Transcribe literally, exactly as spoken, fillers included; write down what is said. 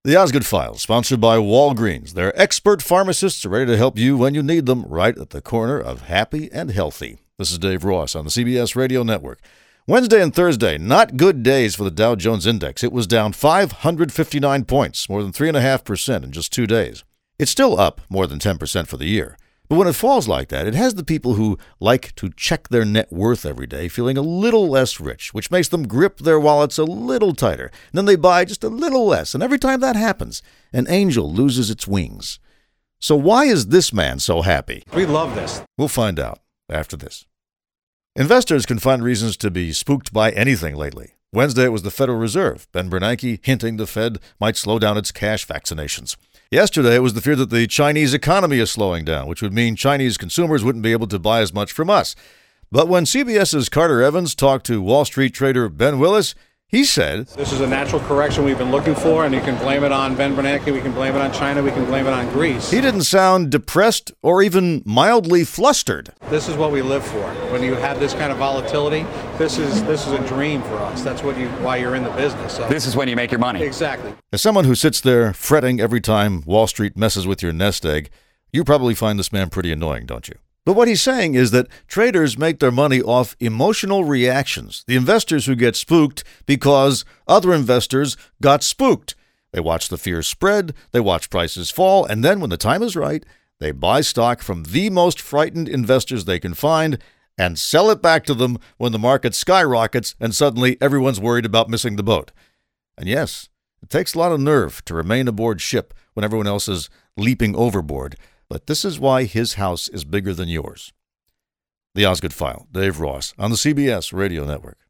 The Osgood Files, sponsored by Walgreens. Their expert pharmacists are ready to help you when you need them, right at the corner of happy and healthy. This is Dave Ross on the C B S Radio Network. Wednesday and Thursday, not good days for the Dow Jones Index. It was down five hundred fifty-nine points, more than three point five percent in just two days. It's still up more than ten percent for the year. But when it falls like that, it has the people who like to check their net worth every day feeling a little less rich, which makes them grip their wallets a little tighter. And then they buy just a little less. And every time that happens, an angel loses its wings. So why is this man so happy? We love this. We'll find out after this. Investors can find reasons to be spooked by anything lately. Wednesday, it was the Federal Reserve, Ben Bernanke hinting the Fed might slow down its cash vaccinations. Yesterday, it was the fear that the Chinese economy is slowing down, which would mean Chinese consumers wouldn't be able to buy as much from us. But when CBS's Carter Evans talked to Wall Street trader Ben Willis, he said, "This is a natural correction we've been looking for, and you can blame it on Ben Bernanke, we can blame it on China, we can blame it on Greece." He didn't sound depressed or even mildly flustered. This is what we live for. When you have this kind of volatility, this is this is a dream for us. That's what you why you're in the business. So. This is when you make your money. Exactly. As someone who sits there fretting every time Wall Street messes with your nest egg, you probably find this man pretty annoying, don't you? But what he's saying is that traders make their money off emotional reactions. The investors who get spooked because other investors got spooked. They watch the fear spread, they watch prices fall, and then when the time is right, they buy stock from the most frightened investors they can find and sell it back to them when the market skyrockets and suddenly everyone's worried about missing the boat. And yes, it takes a lot of nerve to remain aboard ship when everyone else is leaping overboard. But this is why his house is bigger than yours. The Osgood File, Dave Ross, on the C B S Radio Network.